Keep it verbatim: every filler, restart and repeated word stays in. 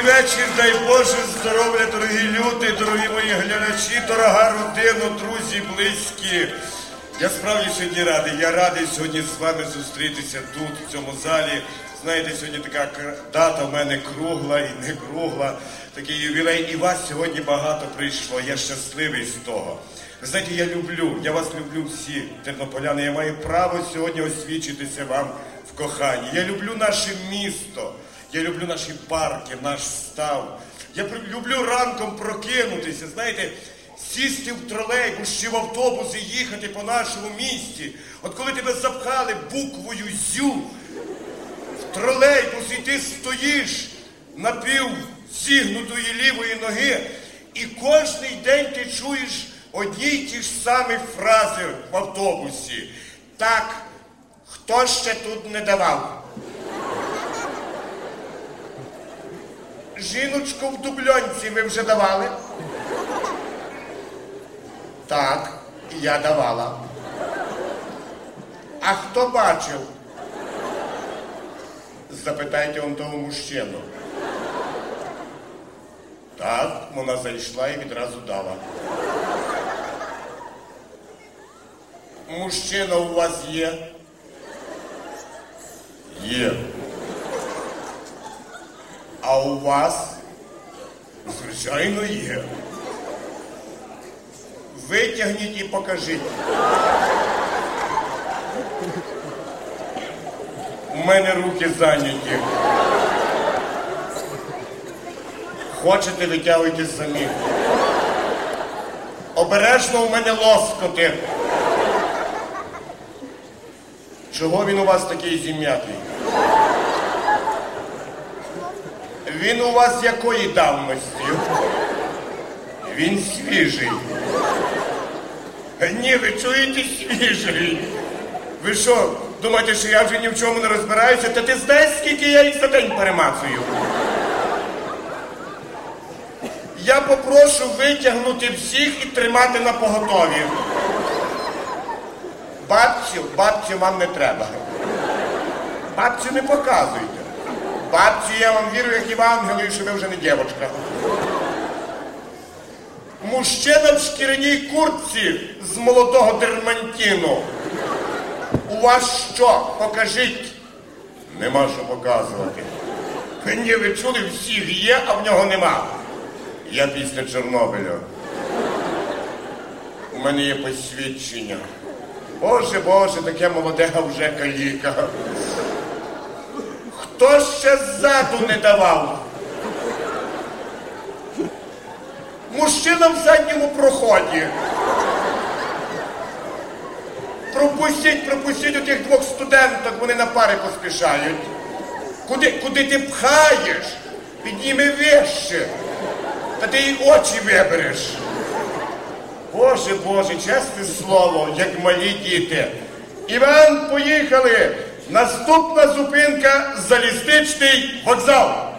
вечір, дай Боже здоров'я, дорогі люди, дорогі мої глядачі, дорога родина, друзі, близькі. Я справді сьогодні радий, я радий сьогодні з вами зустрітися тут, в цьому залі. Знаєте, сьогодні така дата в мене кругла і не кругла, такий ювілей, і вас сьогодні багато прийшло, я щасливий з того. Ви знаєте, я люблю, я вас люблю всі, тернополяни, я маю право сьогодні освідчитися вам в коханні. Я люблю наше місто. Я люблю наші парки, наш став. Я люблю ранком прокинутися, знаєте, сісти в тролейбус чи в автобус і їхати по нашому місті. От коли тебе запхали буквою «Зю» в тролейбус, і ти стоїш напів зігнутої лівої ноги, і кожний день ти чуєш одні й ті ж самі фрази в автобусі. Так, хто ще тут не давав? Жіночку в дубльонці ви вже давали? Так, я давала. А хто бачив? Запитайте он того мужчину. Так, вона зайшла і відразу дала. Мужчина у вас є? Є. А у вас? Звичайно, є. Витягніть і покажіть. У мене руки зайняті. Хочете, витягуйте самі. Обережно у мене лоскоти. Чого він у вас такий зім'ятий? Він у вас якої давності? Він свіжий. Ні, ви чуєте, свіжий. Ви що, думаєте, що я вже ні в чому не розбираюся? Та ти знаєш, скільки я їх за день перемацую? Я попрошу витягнути всіх і тримати на поготові. Бабцю, бабцю вам не треба. Бабцю не показуйте. Бабцю, я вам вірю, як Євангелію, що ви вже не дівочка. Мужчина в шкіряній куртці з молодого дермантину. У вас що? Покажіть. Нема що показувати. Ні, ви чули, всіх є, а в нього нема. Я після Чорнобиля. У мене є посвідчення. Боже, Боже, таке молоде, а вже каліка. Хто ще ззаду не давав? Мужчина в задньому проході. Пропустіть, пропустіть отих двох студенток, вони на пари поспішають. Куди, куди ти пхаєш? Підніми вище. Та ти їй очі вибереш. Боже, Боже, чесне слово, як малі діти. Іван, поїхали! Наступна зупинка – залізничний вокзал.